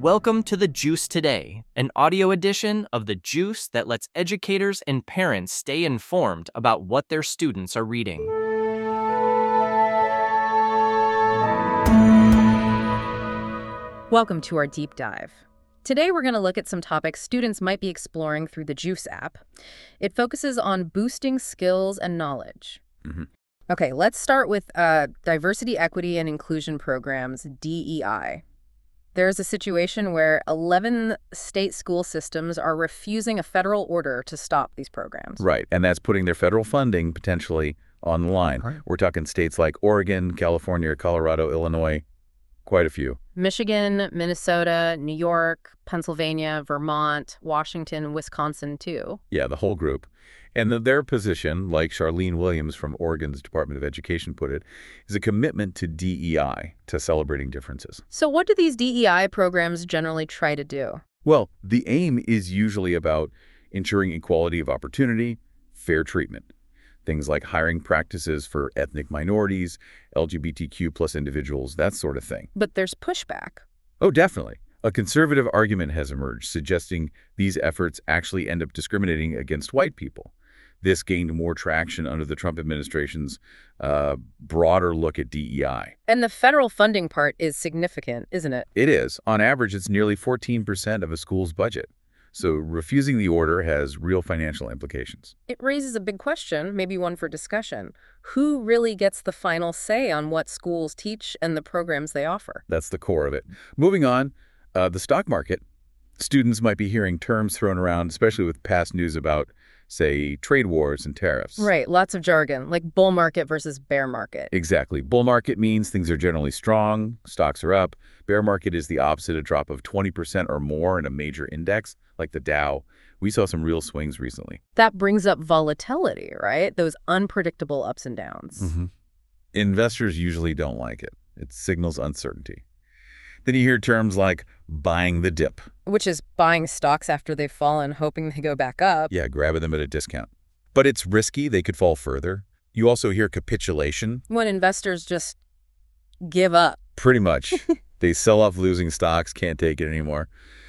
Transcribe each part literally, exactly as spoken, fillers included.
Welcome to The Juice Today, an audio edition of The Juice that lets educators and parents stay informed about what their students are reading. Welcome to our deep dive. Today we're going to look at some topics students might be exploring through the Juice app. It focuses on boosting skills and knowledge. Mm-hmm. Okay, let's start with uh, Diversity, Equity, and Inclusion Programs, D E I. There's a situation where eleven state school systems are refusing a federal order to stop these programs. Right, and that's putting their federal funding potentially on the line. Right. We're talking states like Oregon, California, Colorado, Illinois, quite a few. Michigan, Minnesota, New York, Pennsylvania, Vermont, Washington, Wisconsin, too. Yeah, the whole group. And the, their position, like Charlene Williams from Oregon's Department of Education put it, is a commitment to D E I, to celebrating differences. So what do these D E I programs generally try to do? Well, the aim is usually about ensuring equality of opportunity, fair treatment. Things like hiring practices for ethnic minorities, L G B T Q plus individuals, that sort of thing. But there's pushback. Oh, definitely. A conservative argument has emerged suggesting these efforts actually end up discriminating against white people. This gained more traction under the Trump administration's uh, broader look at D E I. And the federal funding part is significant, isn't it? It is. On average, it's nearly fourteen percent of a school's budget. So refusing the order has real financial implications. It raises a big question, maybe one for discussion. Who really gets the final say on what schools teach and the programs they offer? That's the core of it. Moving on, uh, the stock market. Students might be hearing terms thrown around, especially with past news about, say, trade wars and tariffs. Right, lots of jargon, like bull market versus bear market. Exactly. Bull market means things are generally strong, stocks are up. Bear market is the opposite, a drop of twenty percent or more in a major index, like the Dow. We saw some real swings recently. That brings up volatility, right? Those unpredictable ups and downs. Mm-hmm. Investors usually don't like it. It signals uncertainty. Then you hear terms like buying the dip. Which is buying stocks after they've fallen, hoping they go back up. Yeah, grabbing them at a discount. But it's risky. They could fall further. You also hear capitulation. When investors just give up. Pretty much. They sell off losing stocks, can't take it anymore.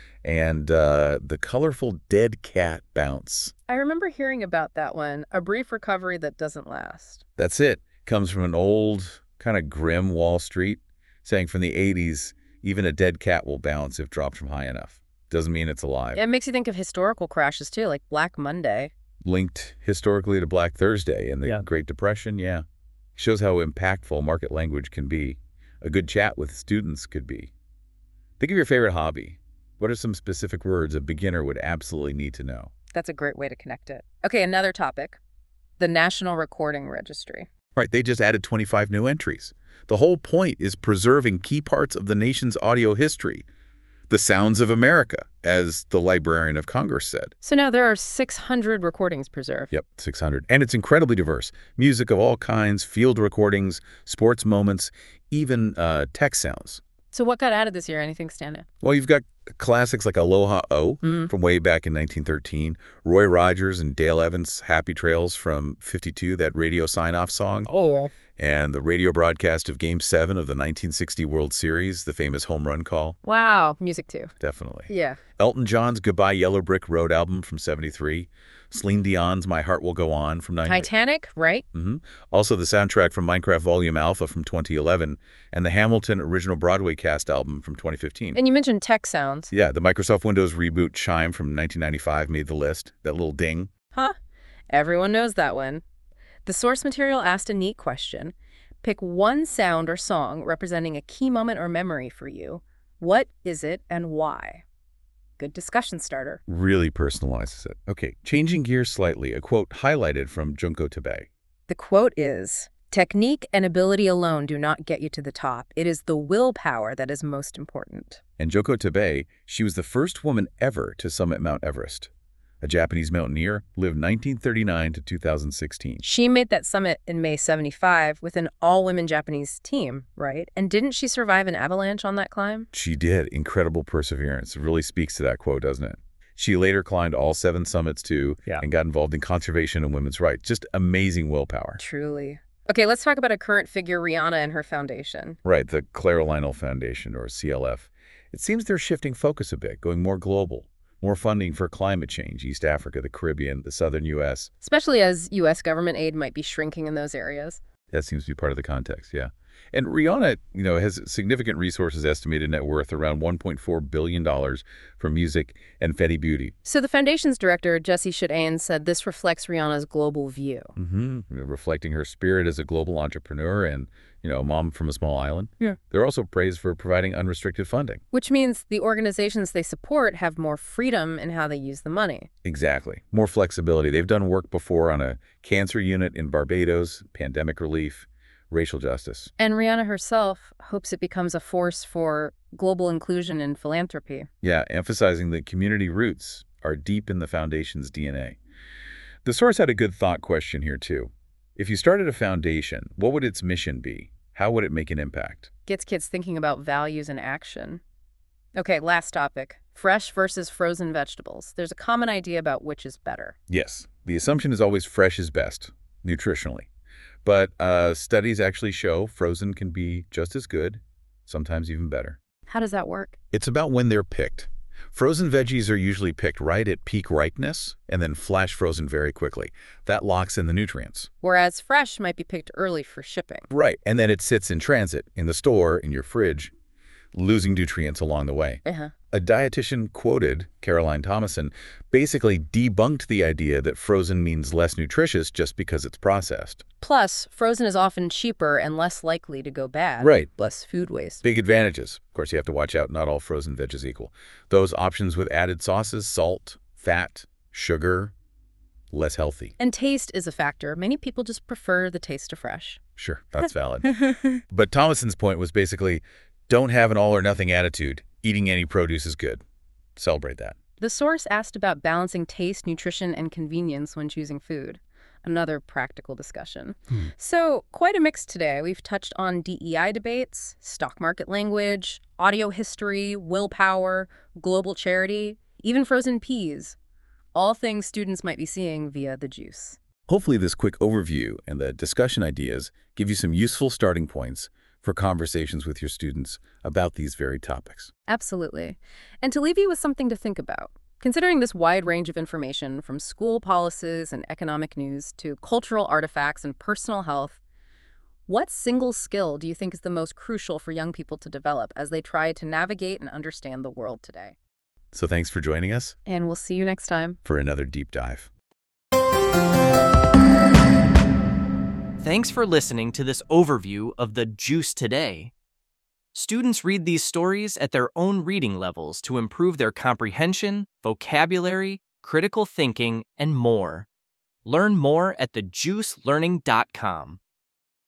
And uh, the colorful dead cat bounce. I remember hearing about that one, a brief recovery that doesn't last. That's it. Comes from an old, kind of grim Wall Street, saying from the eighties, even a dead cat will bounce if dropped from high enough. Doesn't mean it's alive. It makes you think of historical crashes, too, like Black Monday. Linked historically to Black Thursday and the yeah. Great Depression, yeah. Shows how impactful market language can be. A good chat with students could be. Think of your favorite hobby. What are some specific words a beginner would absolutely need to know? That's a great way to connect it. Okay, another topic. The National Recording Registry. Right, they just added twenty-five new entries. The whole point is preserving key parts of the nation's audio history. The sounds of America, as the Librarian of Congress said. So now there are six hundred recordings preserved. Yep, six hundred. And it's incredibly diverse. Music of all kinds, field recordings, sports moments, even uh, text sounds. So what got added this year? Anything stand out? Well, you've got classics like Aloha O mm-hmm. from way back in nineteen thirteen, Roy Rogers and Dale Evans' Happy Trails from fifty-two, that radio sign-off song. Oh. And the radio broadcast of Game seven of the nineteen sixty World Series, the famous home run call. Wow. Music, too. Definitely. Yeah. Elton John's Goodbye Yellow Brick Road album from seventy-three. Celine Dion's My Heart Will Go On from ninety. Titanic, right? Mm-hmm. Also the soundtrack from Minecraft Volume Alpha from twenty eleven and the Hamilton original Broadway cast album from twenty fifteen. And you mentioned tech sounds. Yeah, the Microsoft Windows reboot chime from nineteen ninety-five made the list. That little ding. Huh. Everyone knows that one. The source material asked a neat question. Pick one sound or song representing a key moment or memory for you. What is it and why? Good discussion starter. Really personalizes it. Okay, changing gears slightly, a quote highlighted from Junko Tabei. The quote is, "Technique and ability alone do not get you to the top. It is the willpower that is most important." And Junko Tabei, she was the first woman ever to summit Mount Everest. A Japanese mountaineer, lived nineteen thirty-nine to two thousand sixteen. She made that summit in May seventy-five with an all-women Japanese team, right? And didn't she survive an avalanche on that climb? She did. Incredible perseverance. It really speaks to that quote, doesn't it? She later climbed all seven summits, too, yeah. and got involved in conservation and women's rights. Just amazing willpower. Truly. Okay, let's talk about a current figure, Rihanna and her foundation. Right, the Clara Lionel Foundation, or C L F. It seems they're shifting focus a bit, going more global. More funding for climate change, East Africa, the Caribbean, the southern U S. Especially as U S government aid might be shrinking in those areas. That seems to be part of the context, yeah. And Rihanna, you know, has significant resources, estimated net worth around one point four billion dollars from music and Fenty Beauty. So the foundation's director, Jesse Shadane, said this reflects Rihanna's global view. Mm-hmm. You know, reflecting her spirit as a global entrepreneur and, you know, a mom from a small island. Yeah. They're also praised for providing unrestricted funding. Which means the organizations they support have more freedom in how they use the money. Exactly. More flexibility. They've done work before on a cancer unit in Barbados, pandemic relief, racial justice. And Rihanna herself hopes it becomes a force for global inclusion and philanthropy. Yeah, emphasizing that community roots are deep in the foundation's D N A. The source had a good thought question here, too. If you started a foundation, what would its mission be? How would it make an impact? Gets kids thinking about values and action. Okay, last topic. Fresh versus frozen vegetables. There's a common idea about which is better. Yes, the assumption is always fresh is best, nutritionally. But uh, studies actually show frozen can be just as good, sometimes even better. How does that work? It's about when they're picked. Frozen veggies are usually picked right at peak ripeness and then flash frozen very quickly. That locks in the nutrients. Whereas fresh might be picked early for shipping. Right, and then it sits in transit, in the store, in your fridge, losing nutrients along the way. Uh-huh. A dietitian quoted, Caroline Thomason, basically debunked the idea that frozen means less nutritious just because it's processed. Plus, frozen is often cheaper and less likely to go bad. Right. Less food waste. Big advantages. Of course, you have to watch out, not all frozen veg is equal. Those options with added sauces, salt, fat, sugar, less healthy. And taste is a factor. Many people just prefer the taste of fresh. Sure, that's valid. But Thomason's point was basically, don't have an all-or-nothing attitude. Eating any produce is good. Celebrate that. The source asked about balancing taste, nutrition, and convenience when choosing food. Another practical discussion. Hmm. So, quite a mix today. We've touched on D E I debates, stock market language, audio history, willpower, global charity, even frozen peas. All things students might be seeing via the juice. Hopefully this quick overview and the discussion ideas give you some useful starting points for conversations with your students about these very topics. Absolutely. And to leave you with something to think about, considering this wide range of information from school policies and economic news to cultural artifacts and personal health, what single skill do you think is the most crucial for young people to develop as they try to navigate and understand the world today? So thanks for joining us. And we'll see you next time for another deep dive. Thanks for listening to this overview of the Juice Today. Students read these stories at their own reading levels to improve their comprehension, vocabulary, critical thinking, and more. Learn more at the juice learning dot com.